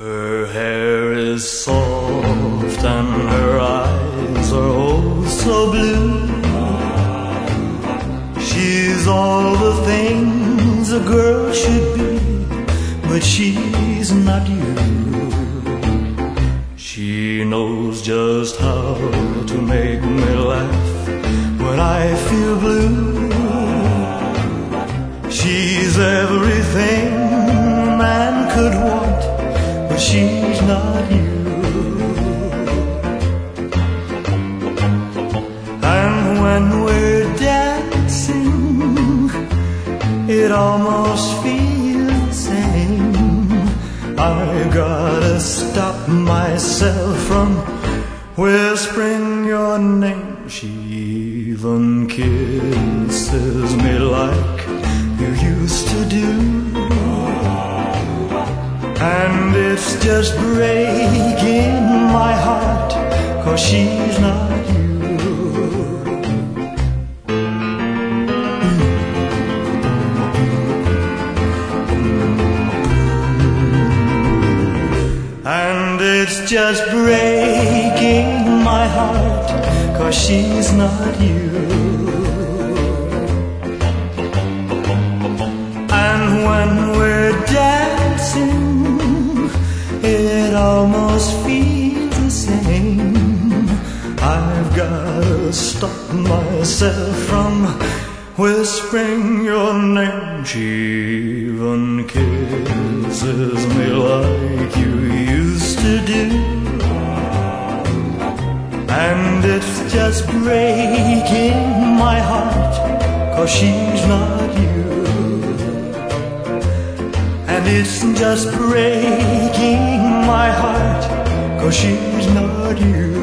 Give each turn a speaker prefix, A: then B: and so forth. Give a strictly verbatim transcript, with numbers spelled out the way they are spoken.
A: Her hair is soft and her eyes are oh so blue. She's all the things a girl should be, but she's not you. She knows just how to make me laugh when I feel blue. She's everything a man could want, but she's not you. And when we're dancing, it almost feels the same. I gotta stop myself from whispering your name. She even kisses me like you used to do, and it's just breaking my heart, 'cause she's not you. And it's just breaking my heart, 'cause she's not you. And when we're dancing, it almost feels the same. I've gotta stop myself from whispering your name. She even kisses me like you used to do, and it's just breaking my heart, 'cause she's not you. And it's just breaking my heart, 'cause she's not you.